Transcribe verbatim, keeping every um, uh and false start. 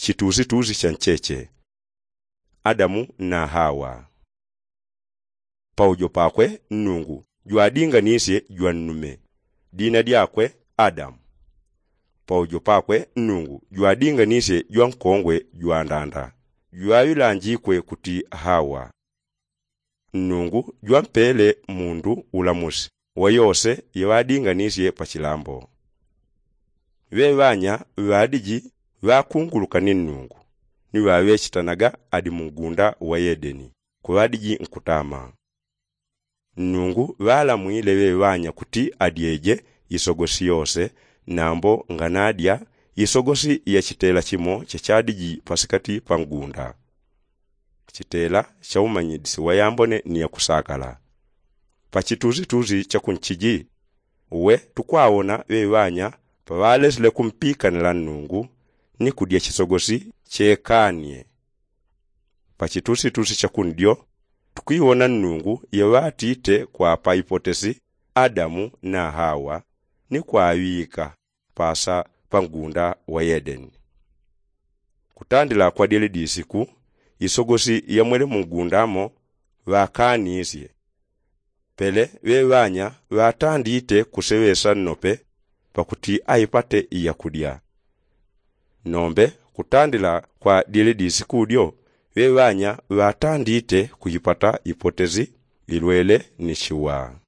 chituzi tuzi chancheche. Adamu na Hawa. Paujo pakwe Nnungu jwadinga nisye jwannume dina dyakwe Adamu. Paujo pakwe Nnungu jwadinga nisye jwankongwe jwandanda jwayulanjikwe kuti Hawa. Nnungu jwampele mundu ulamusi wa yose yawadinga nisye pachilambo. Webanya wadiji wakunguluka ni Nnungu ni wawechitanaga adi mungunda wa Edeni kuwadiji nkutama. Nnungu wala mwile webanya kuti adieje isogosi yose nambo nganadia isogosi ya chitela chimo chachadiji pasikati pangunda. Chitela chaumanyidisi wayambone ni ya kusakala. Pachituzi tuzi chakunchiji uwe tukwawona webanya pawalesile kumpika nila Nnungu ni kudia chisogosi chekanie. Pachituzi tuzi chakundyo tukiwona Nnungu yewatite kwa pa hipotesi Adamu na Hawa ni kwa wika pasa pangunda wa Edeni. Kutandila kwa dili disiku isogosi ya mwele mungundamo wakanisye. Pele webanya watandite kusewesa nope pakuti aipate iya kudia. Nombe kutandila kwa dili disiku dio webanya watandite kujipata hipotezi ilwele nishiwa.